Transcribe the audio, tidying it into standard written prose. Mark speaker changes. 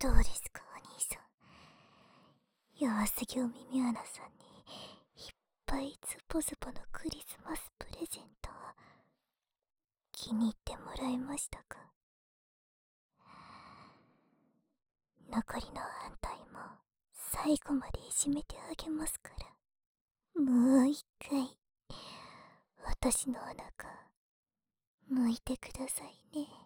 Speaker 1: どうですかお兄さん。やわすぎお耳穴さんにいっぱいズボズボのクリスマスプレゼント気に入ってもらえましたか？残りの反対も最後までいじめてあげますから、もう一回私のお腹向いてくださいね。